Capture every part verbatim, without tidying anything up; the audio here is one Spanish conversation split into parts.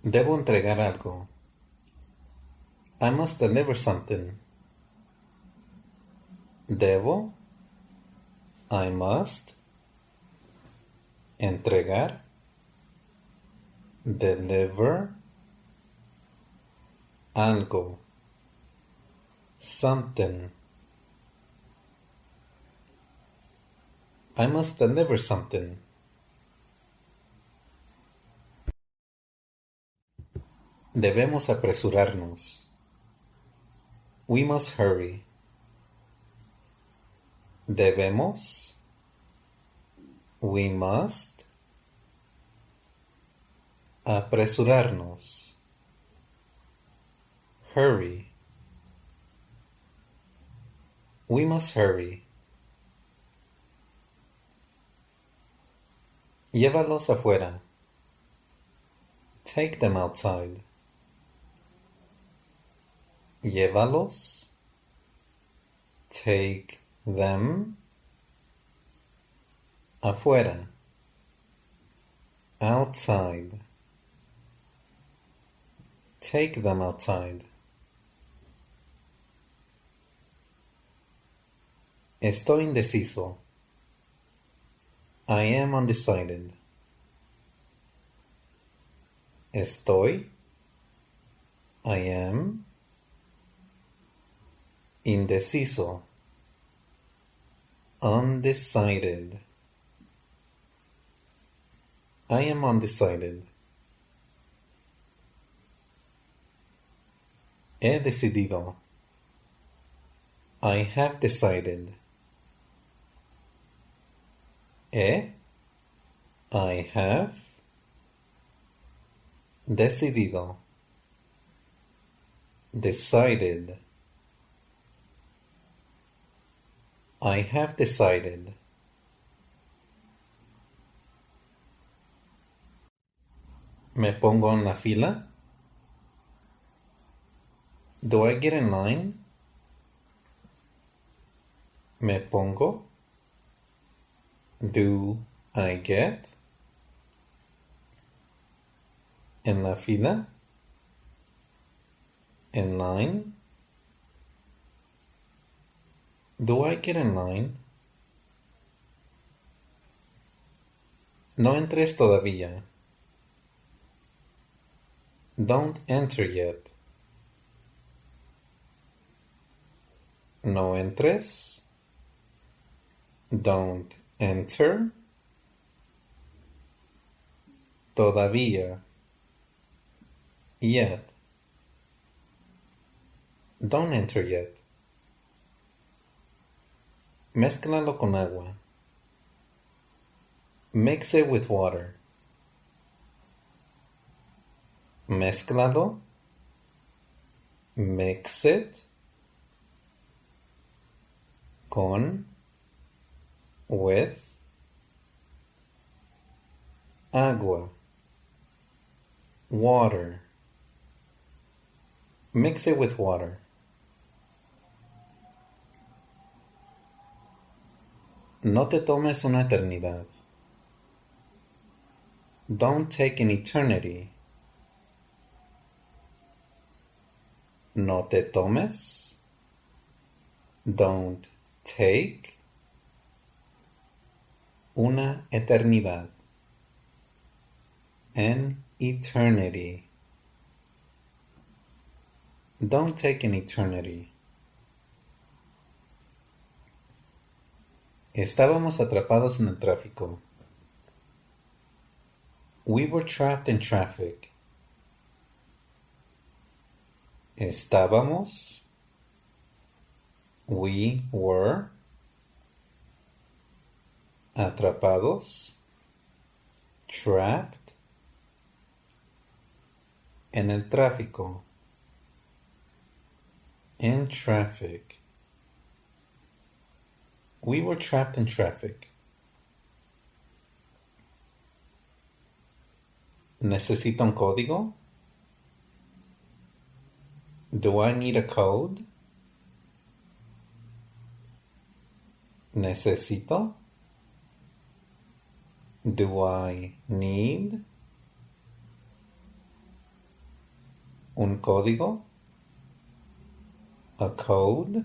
Debo entregar algo. I must deliver something. Debo. I must. Entregar. Deliver. Algo. Something. I must deliver something. Debemos apresurarnos. We must hurry. Debemos. We must. Apresurarnos. Hurry. We must hurry. Llévalos afuera. Take them outside. Llévalos. Take them. Afuera. Outside. Take them outside. Estoy indeciso. I am undecided. Estoy. I am. Indeciso. Undecided. I am undecided. He decidido. I have decided. He. I have. Decidido. Decided. I have decided. ¿Me pongo en la fila? Do I get in line? ¿Me pongo? Do I get? ¿En la fila? In line? Do I get in line? No entres todavía. Don't enter yet. No entres. Don't enter. Todavía. Yet. Don't enter yet. Mézclalo con agua. Mix it with water. Mézclalo. Mix it. Con. With. Agua. Water. Mix it with water. No te tomes una eternidad. Don't take an eternity. No te tomes. Don't take. Una eternidad. An eternity. Don't take an eternity. Estábamos atrapados en el tráfico. We were trapped in traffic. Estábamos. We were. Atrapados. Trapped. En el tráfico. In traffic. We were trapped in traffic. ¿Necesito un código? Do I need a code? Necesito. Do I need? Un código. A code.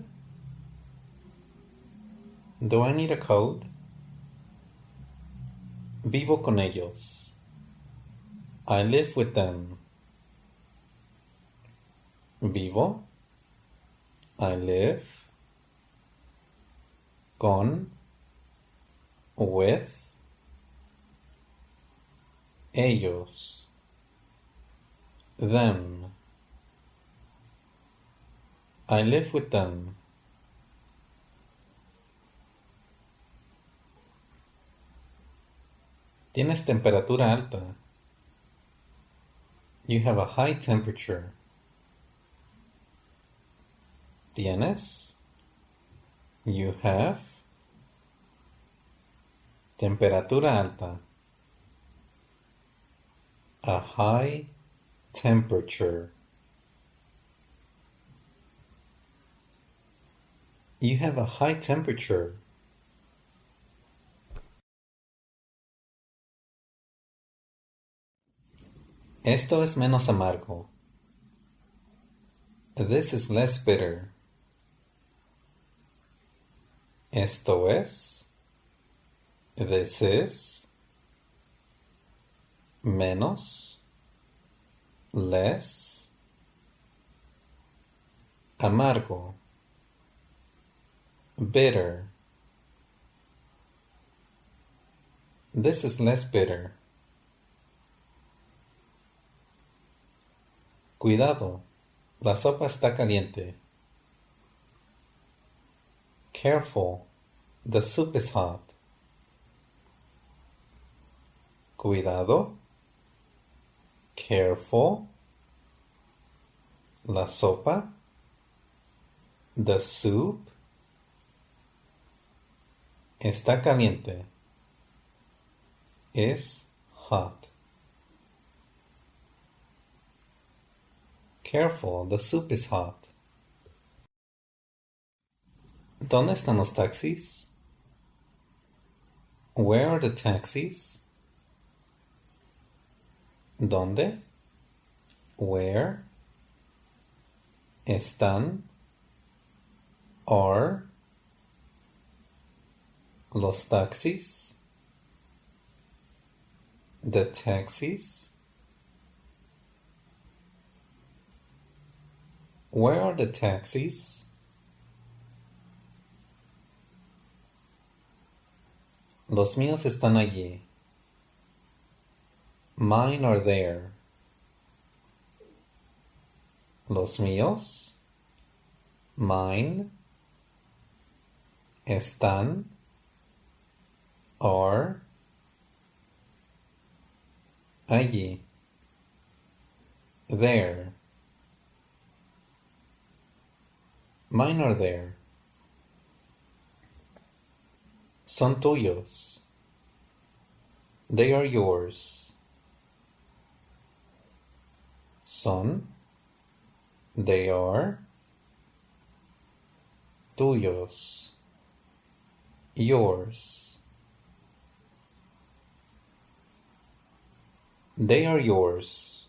Do I need a code? Vivo con ellos. I live with them. Vivo. I live. Con. With. Ellos. Them. I live with them. Tienes temperatura alta. You have a high temperature. Tienes. You have. Temperatura alta. A high temperature. You have a high temperature. Esto es menos amargo. This is less bitter. Esto es. This is. Menos. Less. Amargo. Bitter. This is less bitter. Cuidado, la sopa está caliente. Careful, the soup is hot. Cuidado. Careful. La sopa. The soup. Está caliente. Is hot. Careful, the soup is hot. ¿Dónde están los taxis? Where are the taxis? ¿Dónde? Where? Están. Are. Los taxis. The taxis. Where are the taxis? Los míos están allí. Mine are there. Los míos. Mine. Están. Are. Allí. There. Mine are there. Son tuyos. They are yours. Son. They are. Tuyos. Yours. They are yours.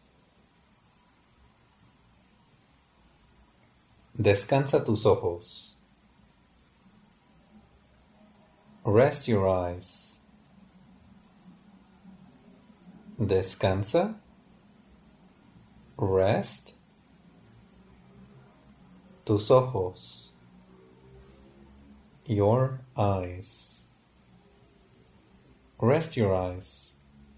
Descansa tus ojos. Rest your eyes. Descansa. Rest. Tus ojos. Your eyes. Rest your eyes.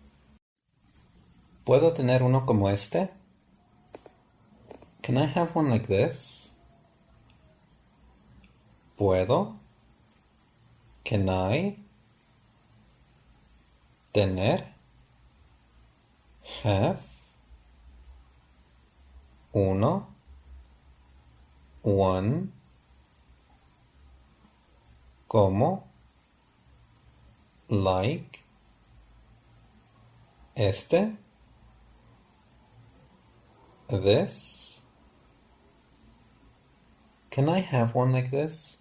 ¿Puedo tener uno como este? Can I have one like this? ¿Puedo? Can I? Tener? Have? Uno? One? ¿Cómo? Like? Este? This? Can I have one like this?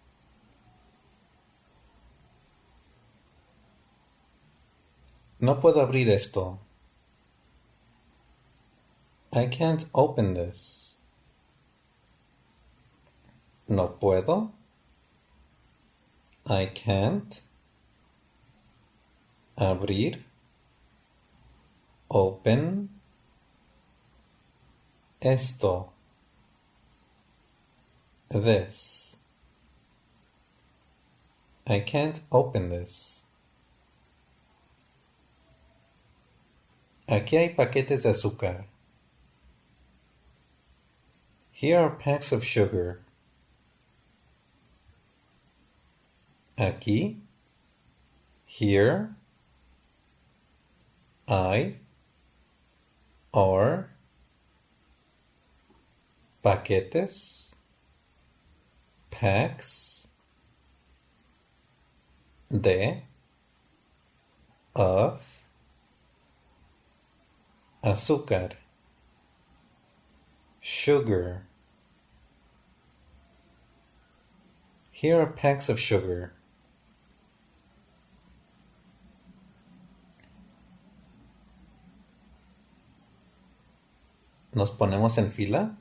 No puedo abrir esto. I can't open this. No puedo. I can't. Abrir. Open. Esto. This. I can't open this. Aquí hay paquetes de azúcar. Here are packs of sugar. Aquí. Here. I. Are. Paquetes. Packs. De. Of. Azúcar. Sugar. Here are packs of sugar. ¿Nos ponemos en fila?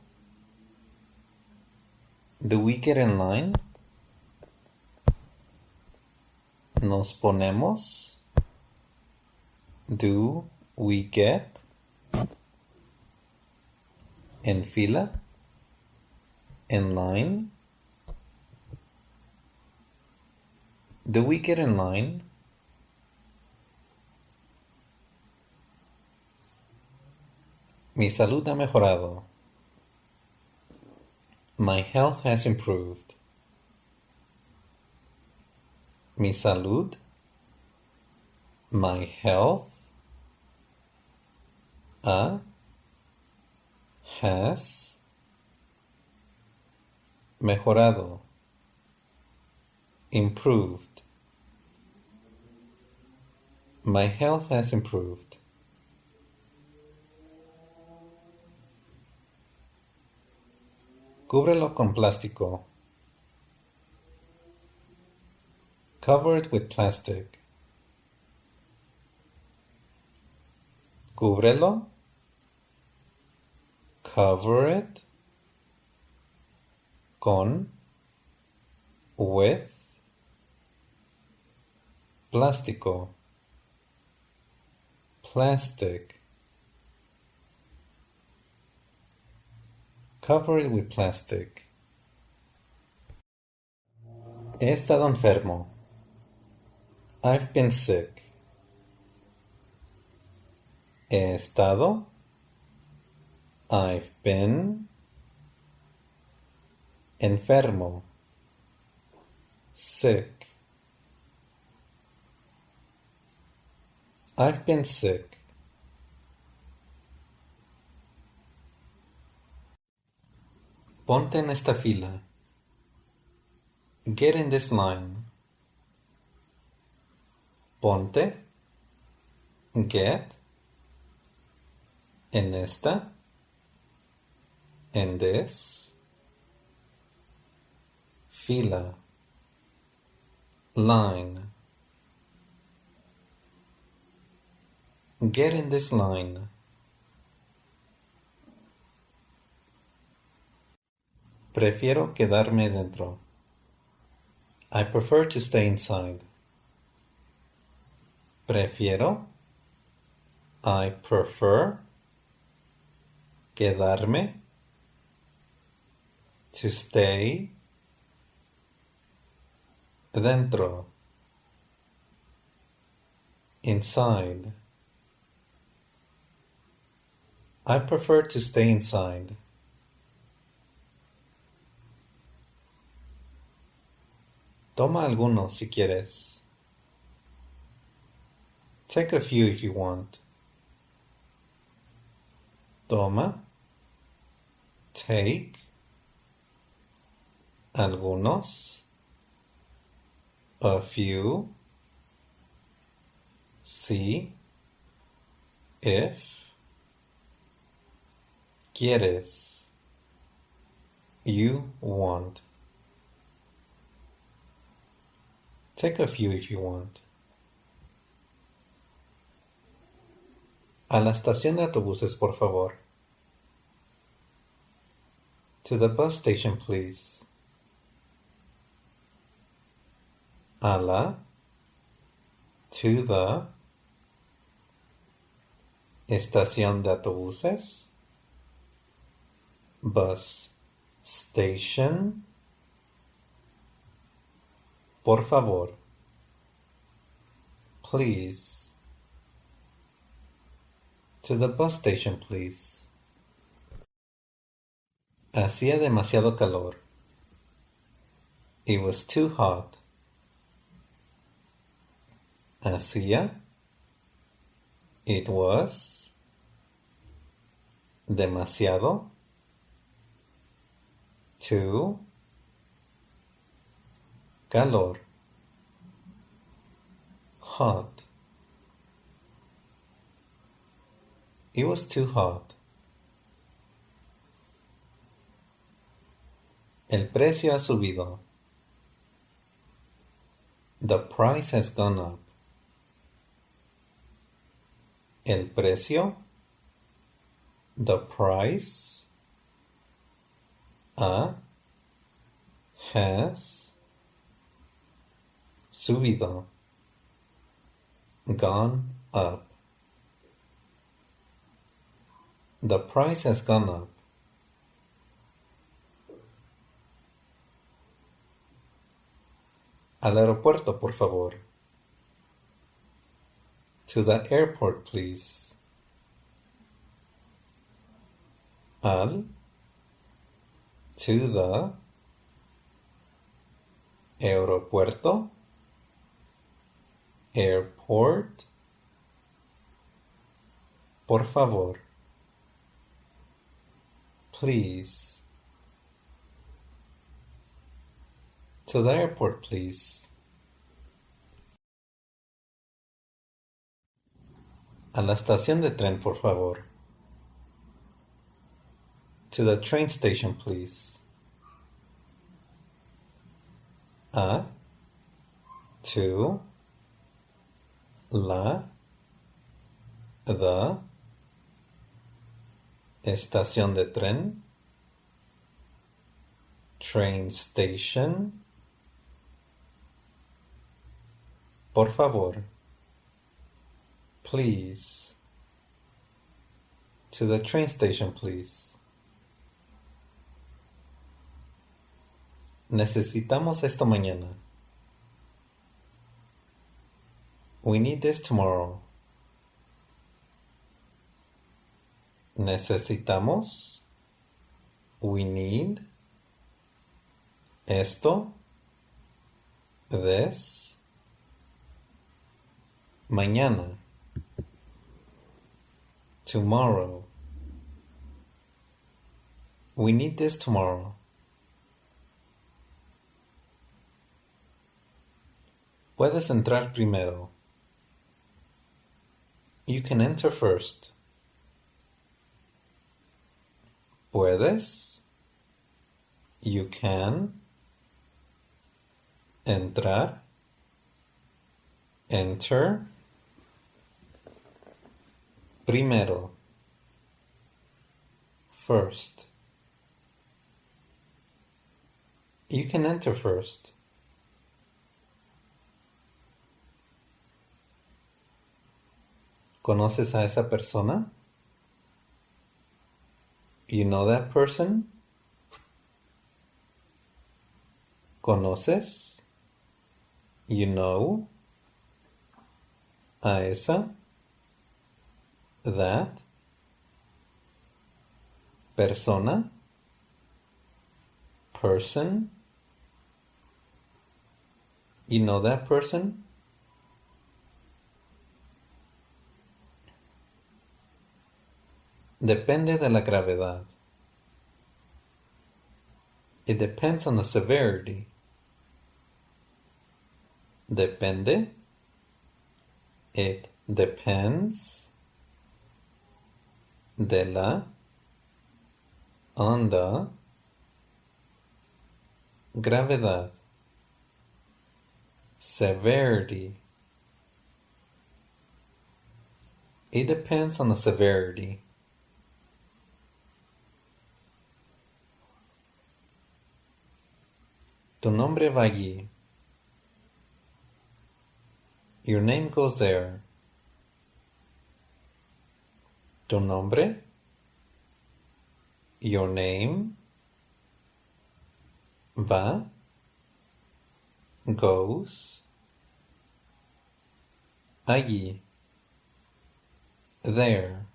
Do we get in line? ¿Nos ponemos? Do we get? En fila? In line? Do we get in line? Mi salud ha mejorado. My health has improved. Mi salud. My health. A. Has. Mejorado. Improved. My health has improved. Cúbrelo con plástico. Cover it with plastic. Cúbrelo. Cover it. Con. With. Plástico. Plastic. Cover it with plastic. He estado enfermo. I've been sick. He estado. I've been. Enfermo. Sick. I've been sick. Ponte en esta fila. Get in this line. Ponte. Get. En esta. In this. Fila. Line. Get in this line. Prefiero quedarme dentro. I prefer to stay inside. Prefiero. I prefer. Quedarme. To stay. Dentro. Inside. I prefer to stay inside. Toma algunos si quieres. Take a few if you want. Toma. Take. Algunos. A few. Si. If. Quieres. You want. Take a few if you want. A la estación de autobuses, por favor. To the bus station, please. A la. To the. Estación de autobuses. Bus station. Por favor. Please. To the bus station, please. Hacía demasiado calor. It was too hot. Hacía. It was. Demasiado. Too. Calor. Hot. It was too hot. El precio ha subido. The price has gone up. El precio. The price. Ha. Has. Subido. Gone up. The price has gone up. Al aeropuerto, por favor. To the airport, please. Al. To the. Aeropuerto. Airport. Por favor. Please. To the airport, please. A la estación de tren, por favor. To the train station, please. A. To. La. The. Estación de tren. Train station. Por favor. Please. To the train station, please. Necesitamos esto mañana. We need this tomorrow. Necesitamos. We need. Esto. This. Mañana. Tomorrow. We need this tomorrow. Puedes entrar primero. You can enter first. Puedes. You can. Entrar. Enter. Primero. First. You can enter first. ¿Conoces a esa persona? You know that person? ¿Conoces? You know? A esa? That? Persona? Person? You know that person? Depende de la gravedad. It depends on the severity. Depende. It depends. De la. On the. Gravedad. Severity. It depends on the severity. Tu nombre va allí. Your name goes there. Tu nombre. Your name. Va. Goes. Allí. There.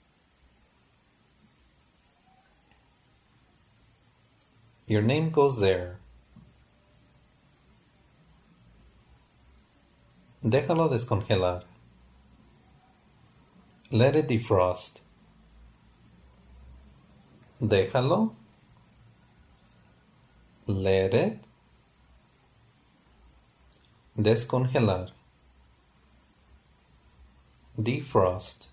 Your name goes there. Déjalo descongelar. Let it defrost. Déjalo. Let it. Descongelar. Defrost.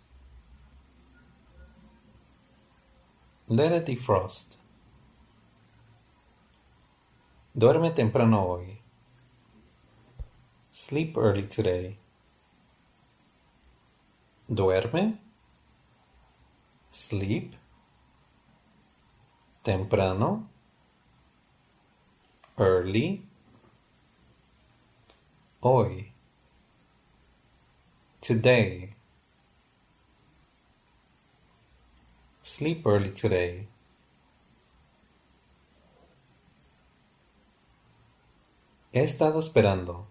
Let it defrost. Duerme temprano hoy. Sleep early today. Duerme. Sleep. Temprano. Early. Hoy. Today. Sleep early today. He estado esperando.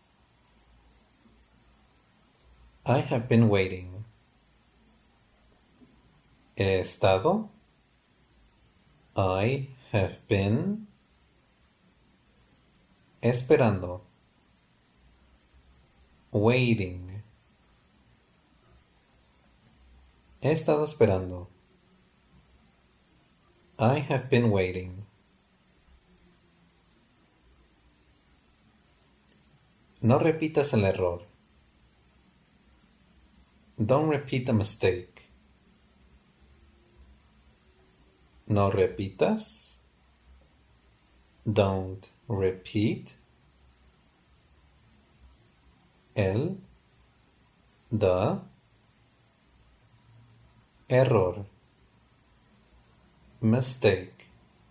I have been waiting. He estado. I have been. Esperando. Waiting. He estado esperando. I have been waiting. No repitas el error. Don't repeat the mistake. No repitas. Don't repeat. El. The. Error. Mistake.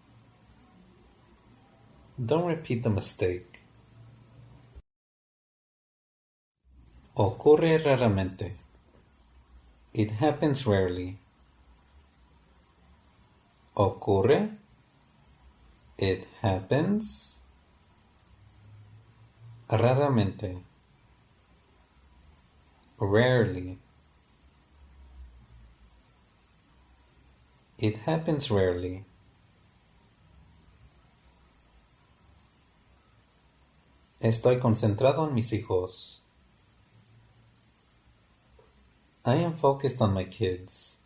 Don't repeat the mistake. Ocurre raramente. It happens rarely. Ocurre. It happens. Raramente. Rarely. It happens rarely. Estoy concentrado en mis hijos. I am focused on my kids.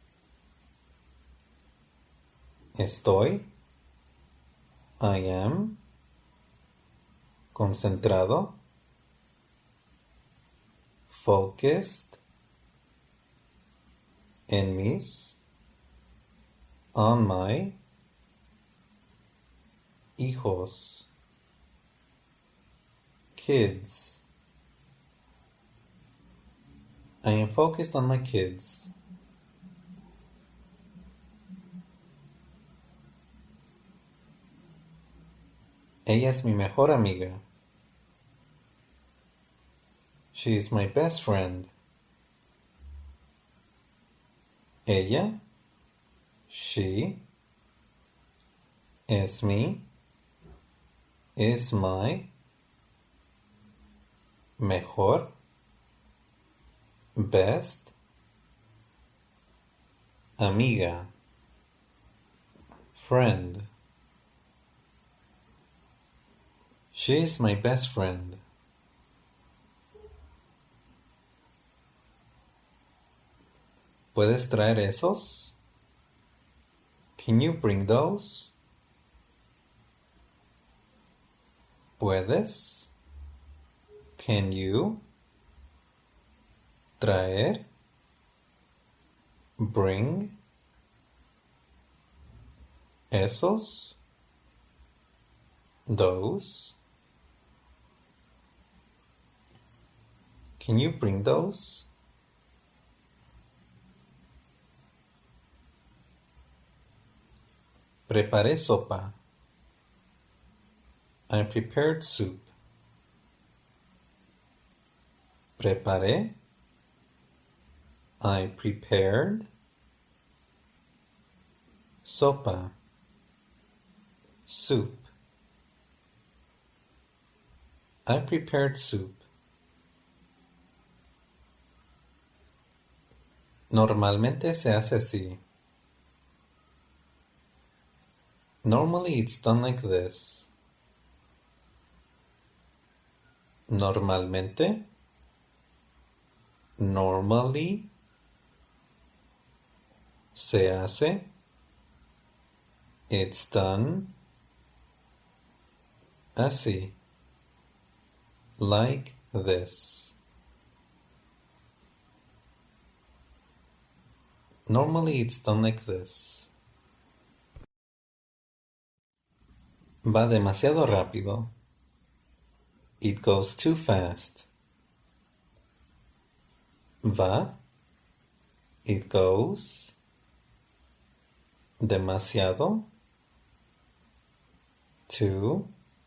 Estoy. I am. Concentrado. Focused. En mis. On my. Hijos. Kids. I am focused on my kids. Ella es mi mejor amiga. She is my best friend. Ella. She. Es mi. Is my. Mejor. Best. Amiga. Friend. She is my best friend. ¿Puedes traer esos? Can you bring those? ¿Puedes? Can you? Traer. Bring. Esos. Those. Can you bring those? Preparé sopa. I prepared soup. Preparé. I prepared. Sopa. Soup. I prepared soup. Normalmente se hace así. Normally it's done like this. Normalmente. Normally. Se hace. It's done. Así. Like this. Normally it's done like this. Va demasiado rápido. It goes too fast. Va. It goes. Demasiado. Too.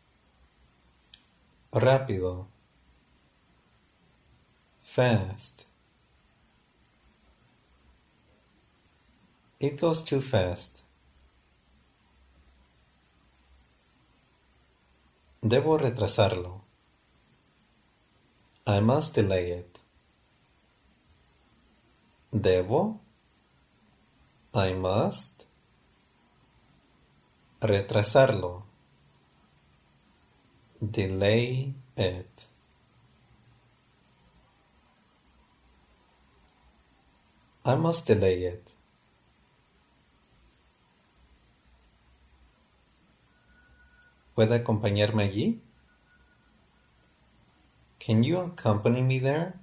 Rápido. Fast. It goes too fast. Debo retrasarlo. I must delay it. Debo. I must. Retrasarlo. Delay it. I must delay it. ¿Puede acompañarme allí? Can you accompany me there?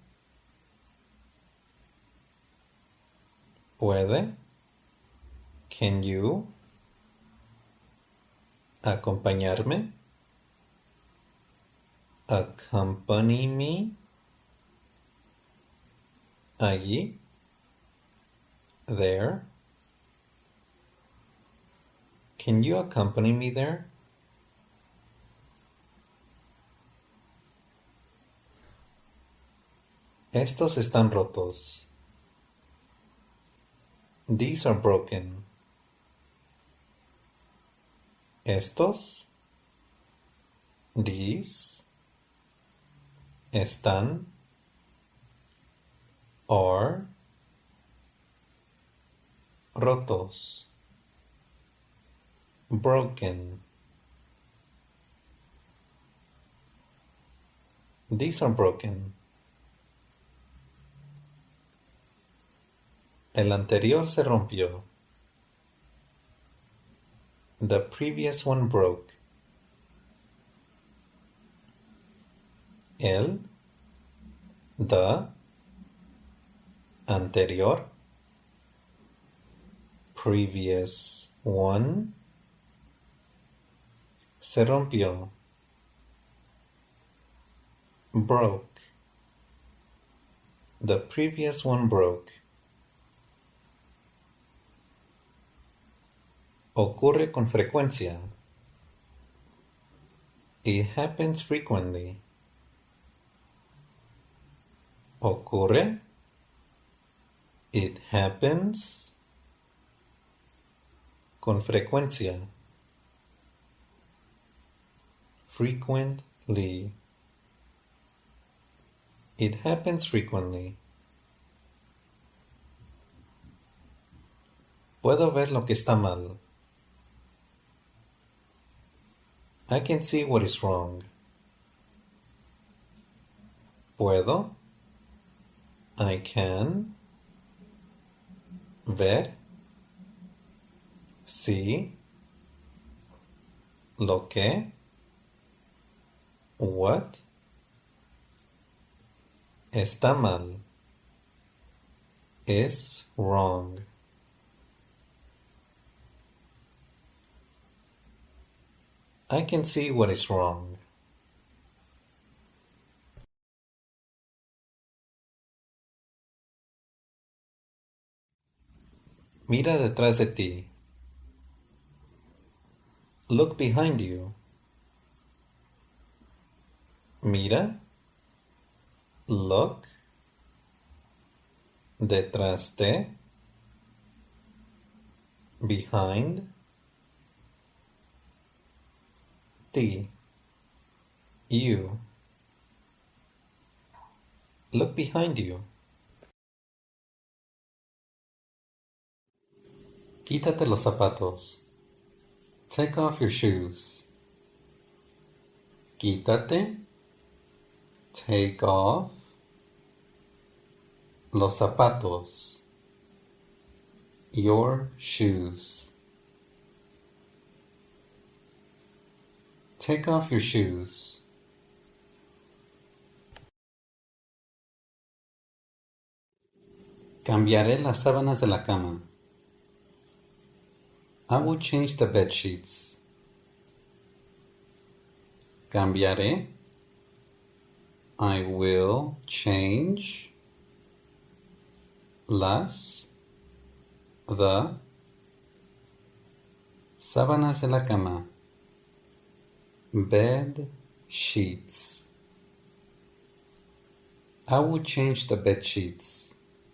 ¿Puede? Can you acompañarme? Accompany me. Allí. There. Can you accompany me there? Estos están rotos. These are broken. Estos. These. Están. Are. Rotos. Broken. These are broken. El anterior se rompió. The previous one broke. El, the, anterior, previous one, se rompió. Broke. The previous one broke. Ocurre con frecuencia. It happens frequently. Ocurre. It happens. Con frecuencia. Frequently. It happens frequently. Puedo ver lo que está mal. I can see what is wrong. Puedo. I can. Ver. See. Lo que. What. Está mal. Is wrong. I can see what is wrong. Mira detrás de ti. Look behind you. Mira. Look. Detrás de. Behind. Ti. You. Look behind you. Quítate los zapatos. Take off your shoes. Quítate. Take off. Los zapatos. Your shoes. Take off your shoes. Cambiaré las sábanas de la cama. I will change the bed sheets. Cambiaré. I will change las, the, sábanas de la cama. Bed sheets. I will change the bed sheets.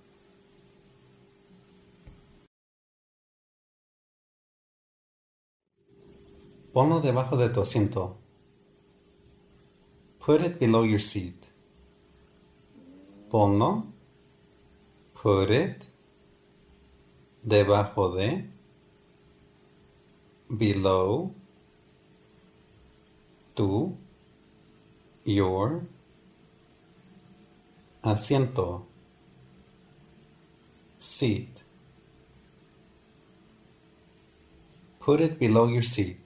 Ponlo debajo de tu asiento. Put it below your seat. Ponlo. Put it. Debajo de. Below. Tu. Your. Asiento. Seat. Put it below your seat.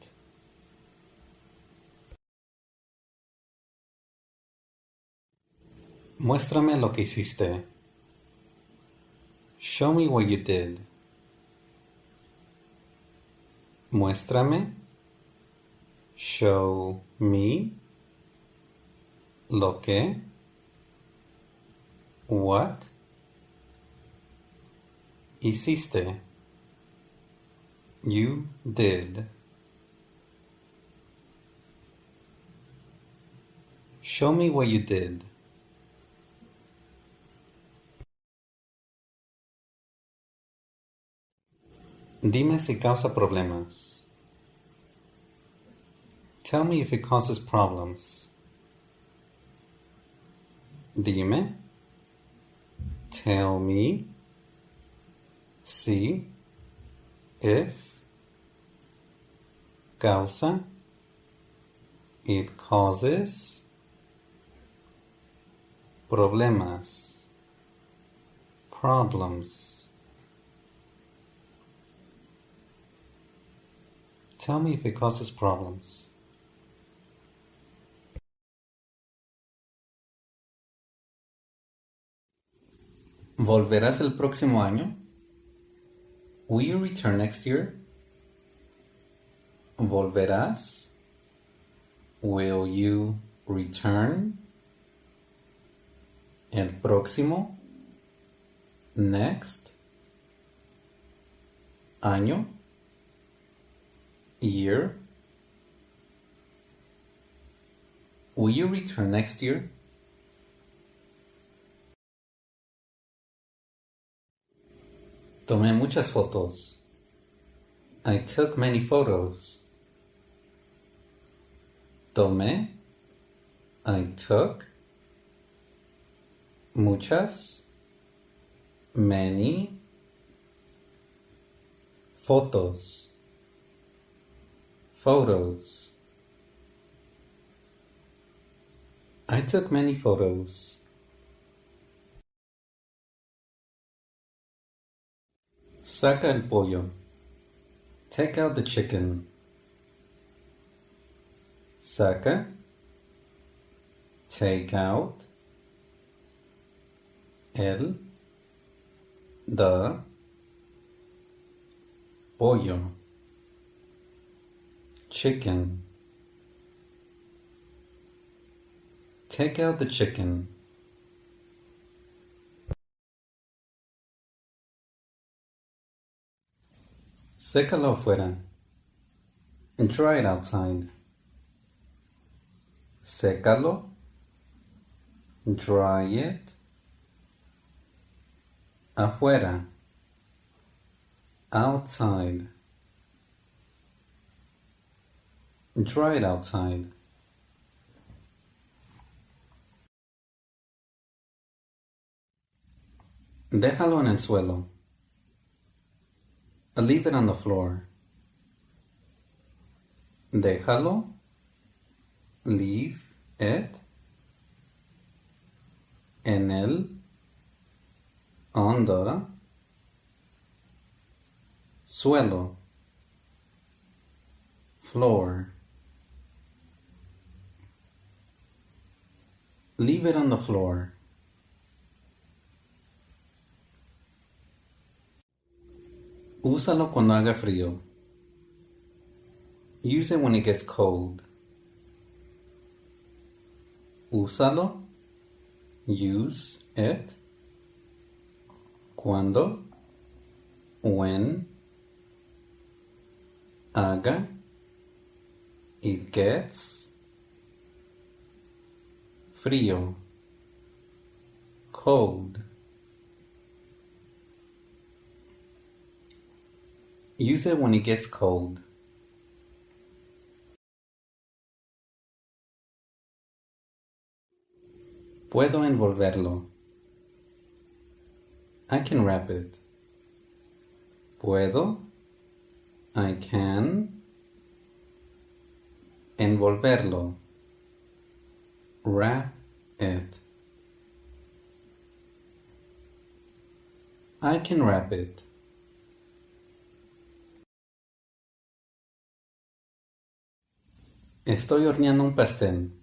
Muéstrame lo que hiciste. Show me what you did. Muéstrame. Show me. Lo que. What. Hiciste. You did. Show me what you did. Dime si causa problemas. Tell me if it causes problems. Dime. Tell me. Si. If. Causa. It causes. Problemas. Problems. Tell me if it causes problems. ¿Volverás el próximo año? Will you return next year? ¿Volverás? Will you return? El próximo. Next. Año. Year. Will you return next year? Tomé muchas fotos. I took many photos. Tomé. I took. Muchas. Many. Fotos. Photos. I took many photos. Saca el pollo. Take out the chicken. Saca. Take out. El. The. Pollo. Chicken. Take out the chicken. Sécalo afuera. Dry it outside. Sécalo. Dry it. Afuera. Outside. Dry it outside. Déjalo en el suelo. Leave it on the floor. Déjalo. Leave it. En el. On the. Suelo. Floor. Leave it on the floor. Úsalo cuando haga frío. Use it when it gets cold. Úsalo. Use it. Cuando. When. Haga. It gets. Frío. Cold. Use it when it gets cold. Puedo envolverlo. I can wrap it. Puedo. I can. Envolverlo. Wrap it. I can wrap it. Estoy horneando un pastel.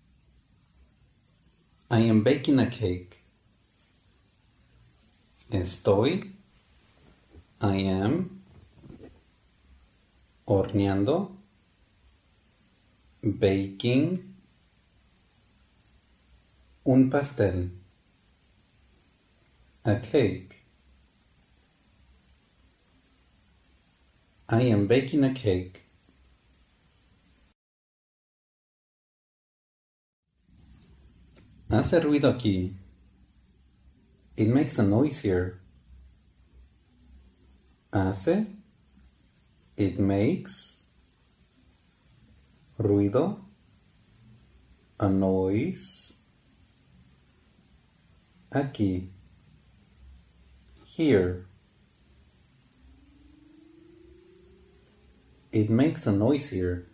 I am baking a cake. Estoy. I am. Horneando. Baking. Un pastel. A cake. I am baking a cake. Hace ruido aquí. It makes a noise here. Hace. It makes. Ruido. A noise. Aquí. Here. It makes a noise here.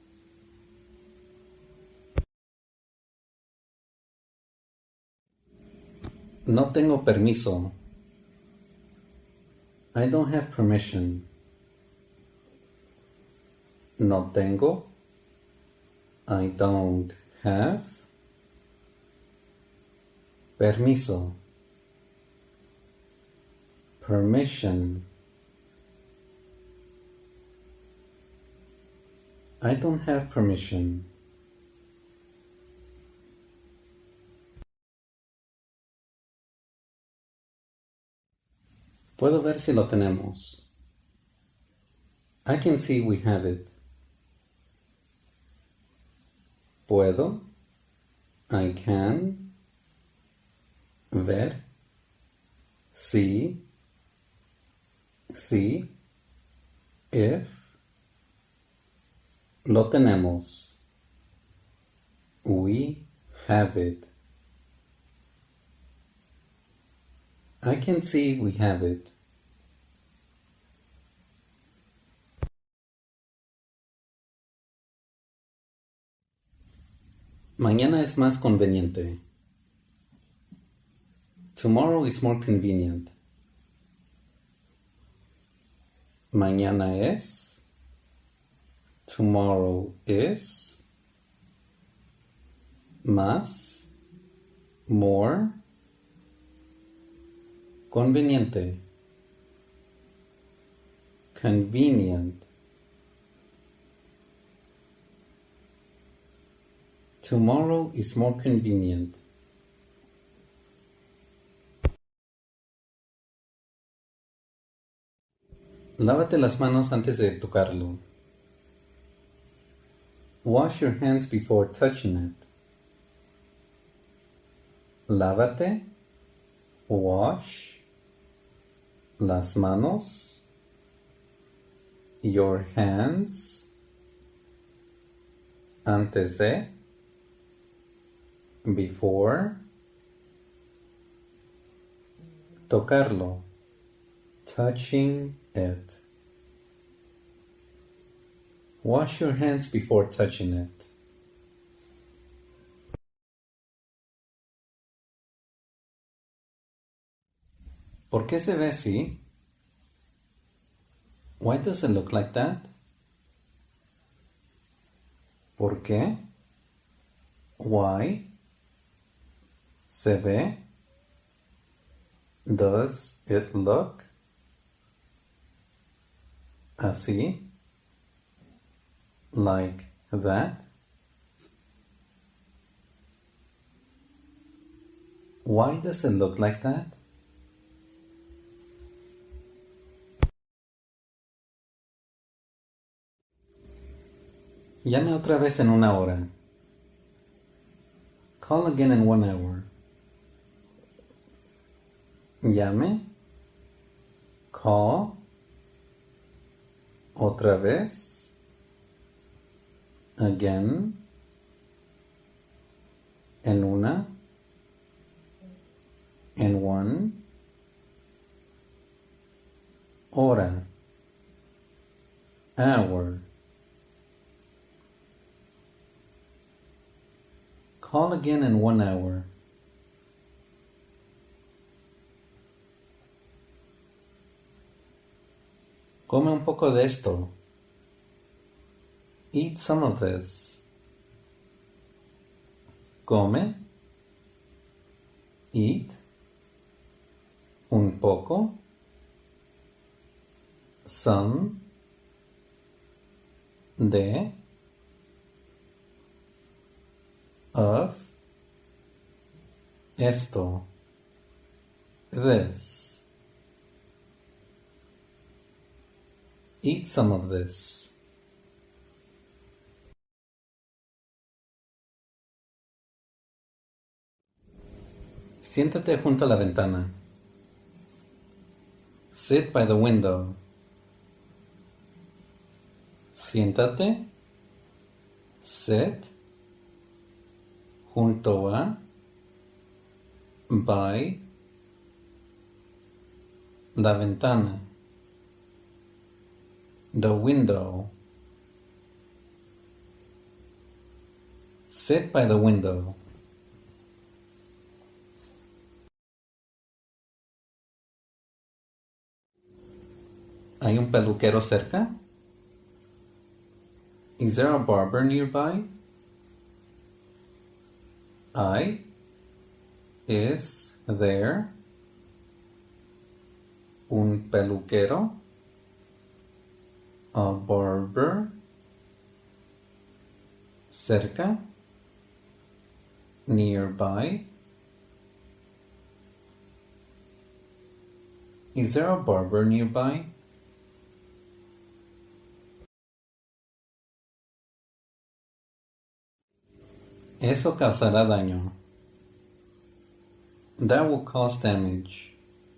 No tengo permiso. I don't have permission. No tengo. I don't have. Permiso. Permission. I don't have permission. Puedo ver si lo tenemos. I can see we have it. Puedo. I can. Ver. See. See. If. Lo tenemos. We have it. I can see we have it. Mañana es más conveniente. Tomorrow is more convenient. Mañana es. Tomorrow is. Más. More. Conveniente. Convenient. Tomorrow is more convenient. Lávate las manos antes de tocarlo. Wash your hands before touching it. Lávate. Wash las manos. Your hands. Antes de. Before. Tocarlo. Touching it. Wash your hands before touching it. ¿Por qué se ve así? Why does it look like that? ¿Por qué? Why? ¿Se ve? Does it look? Así? Like that? Why does it look like that? Llame otra vez en una hora. Call again in one hour. Llame. Call. Otra vez. Again. En una. En one. Hora. Hour. Call again in one hour. Come un poco de esto. Eat some of this. Come. Eat. Un poco. Some. De. Of. Esto. This. Eat some of this. Siéntate junto a la ventana. Sit by the window. Siéntate. Sit. Junto a. By. La ventana. The window. Sit by the window. ¿Hay un peluquero cerca? Is there a barber nearby? I. Is there un peluquero? A barber. Cerca. Nearby. Is there a barber nearby? Eso causará daño. That will cause damage.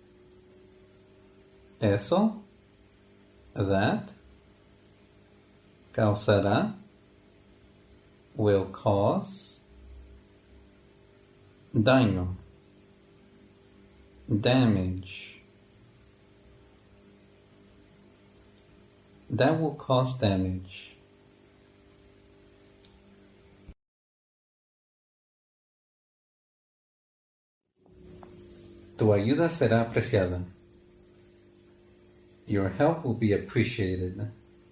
Eso. That. Causará. Will cause. Daño. Damage. That will cause damage. Tu ayuda será apreciada. Your help will be appreciated.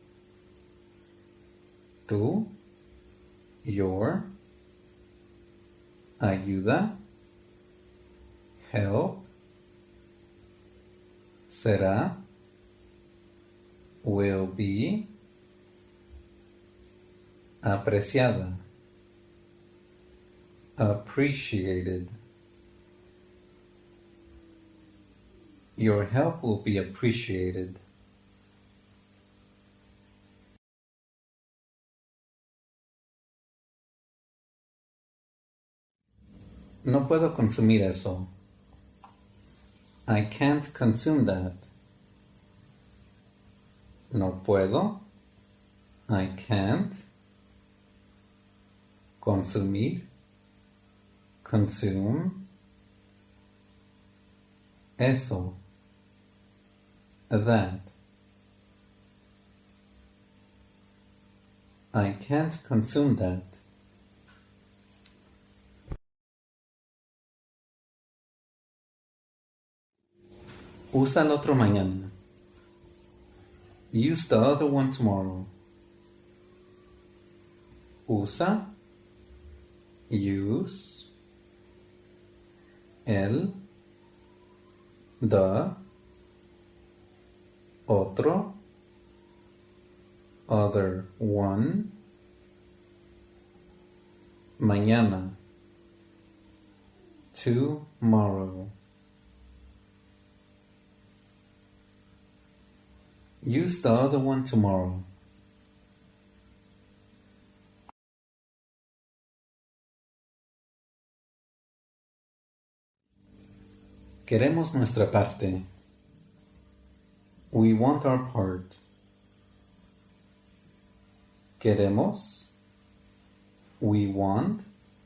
Tu, your, ayuda, help, será, will be, apreciada, appreciated. Your help will be appreciated. No puedo consumir eso. I can't consume that. No puedo. I can't. Consumir. Consume. Eso. That. I can't consume that. Usa el otro mañana. Use the other one tomorrow. Usa. Use. El. The. Otro. Other one. Mañana. Tomorrow. Use the other one tomorrow. Queremos nuestra parte. We want our part. Queremos. We want.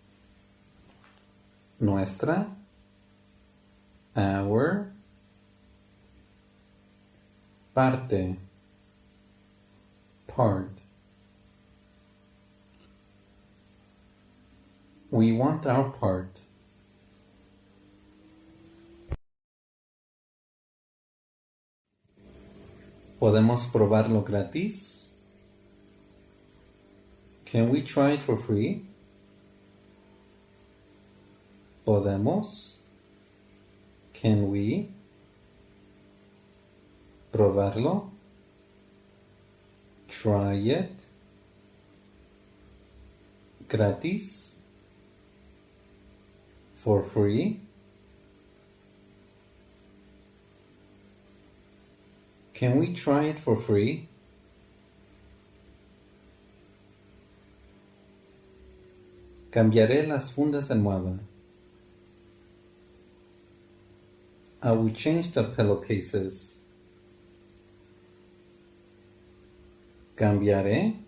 Nuestra. Our. Parte. Part. We want our part. ¿Podemos probarlo gratis? Can we try it for free? ¿Podemos? Can we? Probarlo. Try it. Gratis. For free. Can we try it for free? Cambiaré las fundas de almohada. I will change the pillowcases. Cambiaré.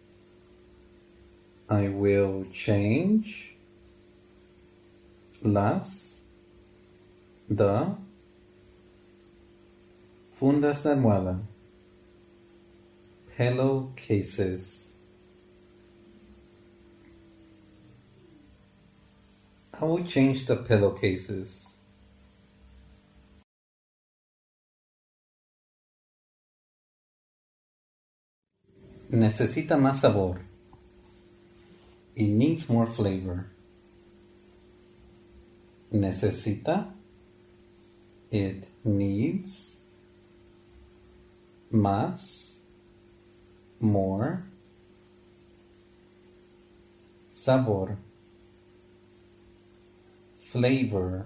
I will change las the fundas de almohada. Pillowcases. I will change the pillowcases. Necesita más sabor. It needs more flavor. Necesita. It needs. Más. More. Sabor. Flavor.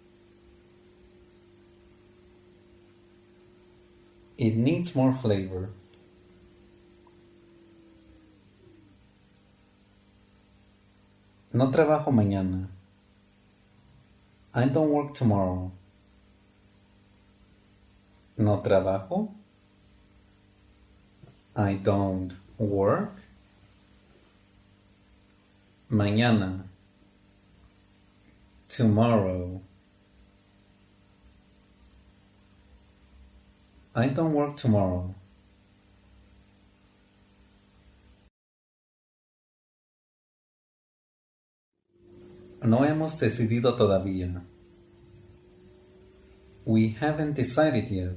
It needs more flavor. No trabajo mañana. I don't work tomorrow. No trabajo. I don't work. Mañana. Tomorrow. I don't work tomorrow. No hemos decidido todavía. We haven't decided yet.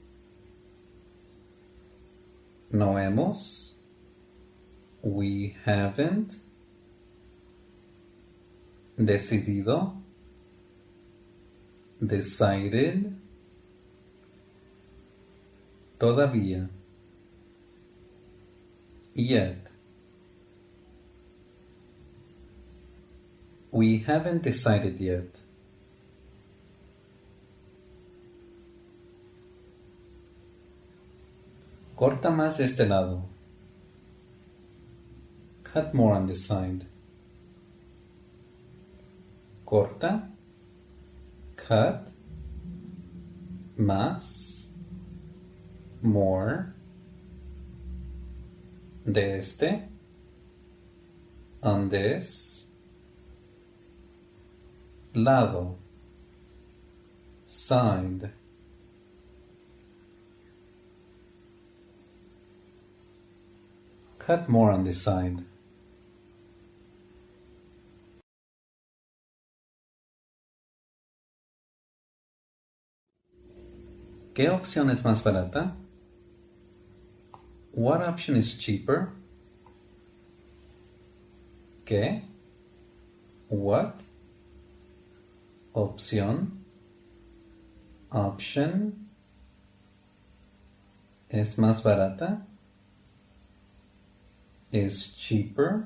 No hemos. We haven't. Decidido. Decided. Todavía. Yet. We haven't decided yet. Corta más de este lado. Cut more on this side. corta, cut, más, more, de este, on this, lado, side. Cut more on this side. ¿Qué opción es más barata? What option is cheaper? ¿Qué? What? Opción. Option. ¿Es más barata? Is cheaper.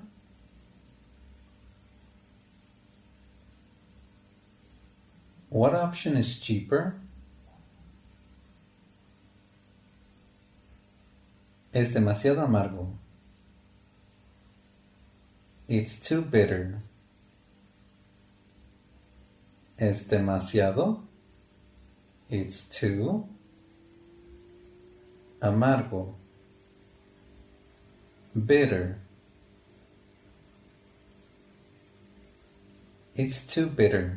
What option is cheaper? Es demasiado amargo. It's too bitter. Es demasiado. It's too. Amargo. Bitter. It's too bitter.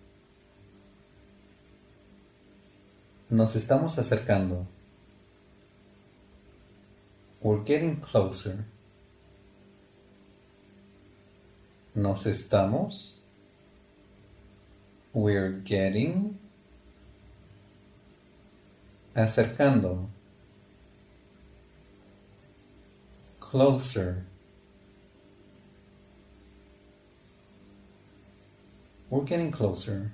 Nos estamos acercando. We're getting closer. Nos estamos. We're getting. Acercando. Closer. We're getting closer.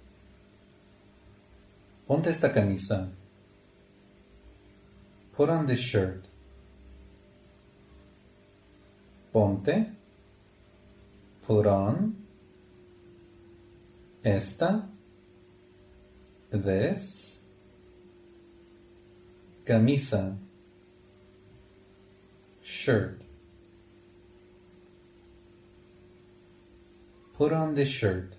Ponte esta camisa. Put on this shirt. Ponte. Put on. Esta. This. Camisa. Shirt. Put on this shirt.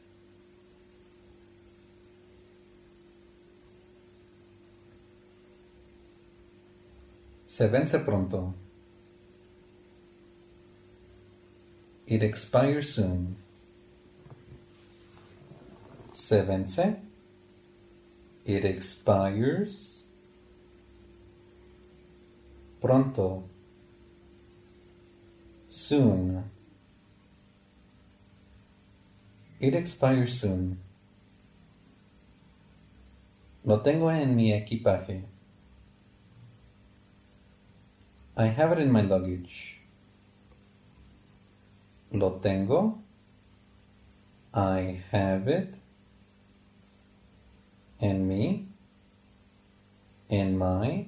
Se vence pronto. It expires soon. Se vence. It expires. Pronto. Soon. It expires soon. Lo tengo en mi equipaje. I have it in my luggage. Lo tengo. I have it. In me. In my.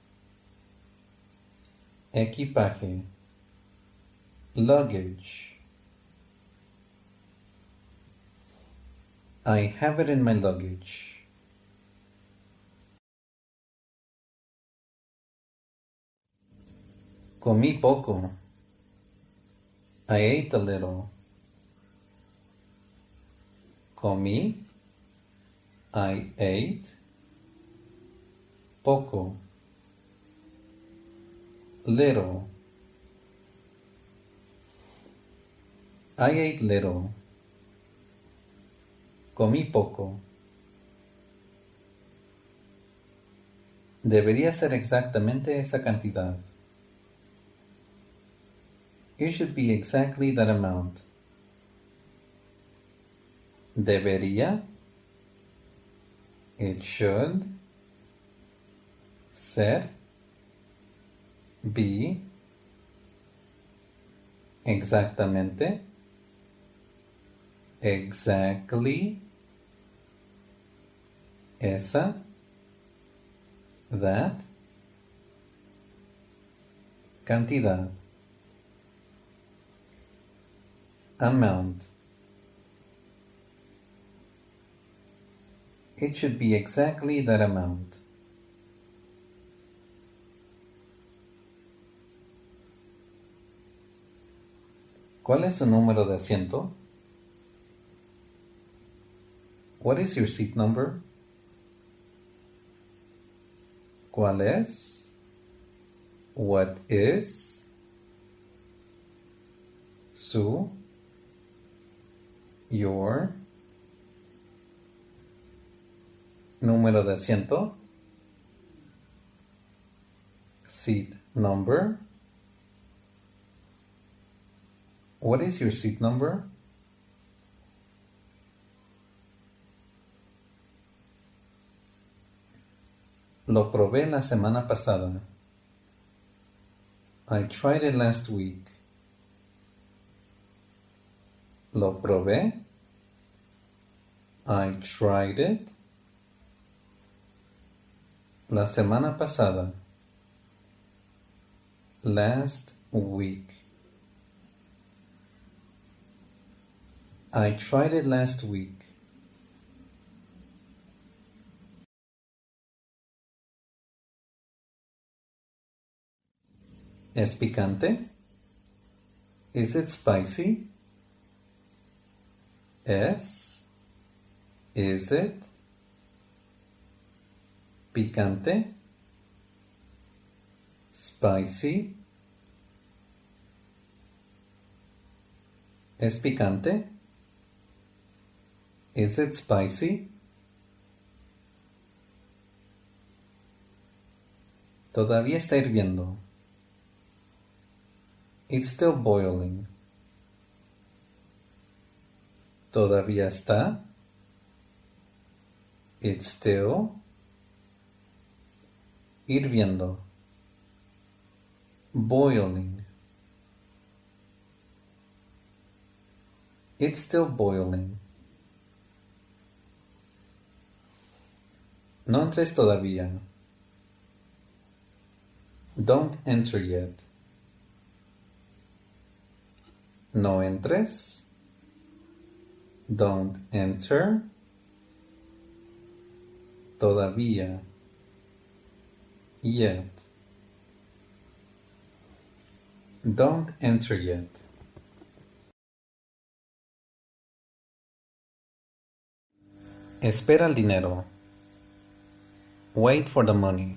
Equipaje. Luggage. I have it in my luggage. Comí poco. I ate a little. Comí. I ate. Poco. Little. I ate little. Comí poco. Debería ser exactamente esa cantidad. It should be exactly that amount. Debería. It should. Ser. Be. Exactamente. Exactly. Esa. That. Cantidad. Amount. It should be exactly that amount. ¿Cuál es su número de asiento? What is your seat number? ¿Cuál es? What is su, your número de asiento? Seat number. What is your seat number? Lo probé la semana pasada. I tried it last week. Lo probé. I tried it. La semana pasada. Last week. I tried it last week. ¿Es picante? Is it spicy? Es. Is it? Picante. Spicy. ¿Es picante? Is it spicy? Todavía está hirviendo. It's still boiling. Todavía está. It's still hirviendo. Boiling. It's still boiling. No entres todavía. Don't enter yet. No entres. Don't enter. Todavía. Yet. Don't enter yet. Espera el dinero. Wait for the money.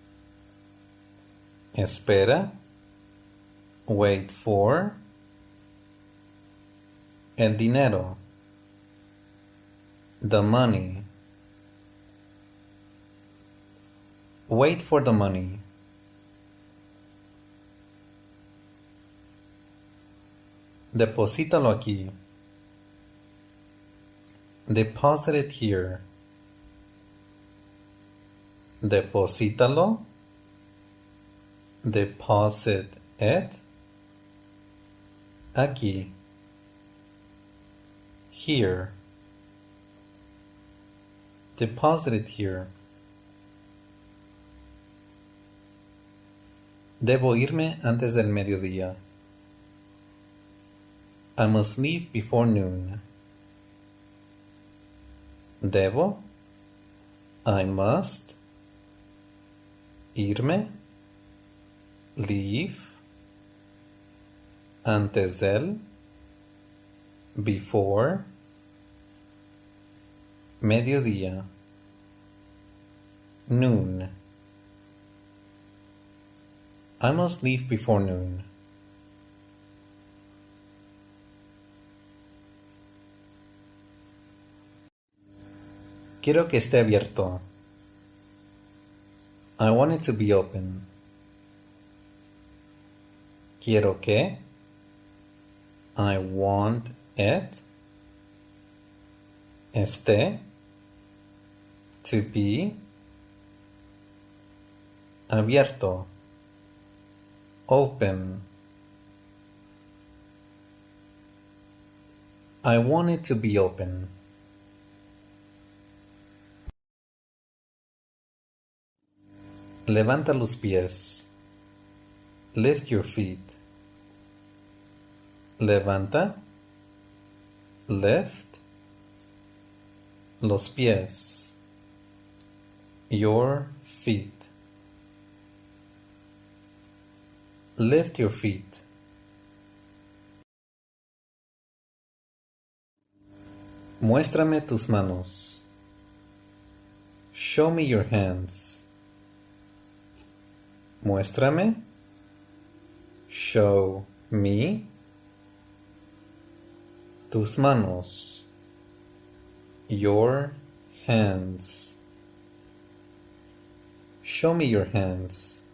Espera. Wait for. El dinero. The money. Wait for the money. Deposítalo aquí. Deposit it here. Deposítalo. Deposit it. Aquí. Here. Deposit it here. Debo irme antes del mediodía. I must leave before noon. Debo. I must. Irme. Leave. Antes del. Before. Mediodía. Noon. I must leave before noon. Quiero que esté abierto. I want it to be open. Quiero que. I want it. Esté. To be. Abierto. Open. I want it to be open. Levanta los pies. Lift your feet. Levanta. Lift. Los pies. Your feet. Lift your feet. Muéstrame tus manos. Show me your hands. Muéstrame. Show me. Tus manos. Your hands. Show me your hands.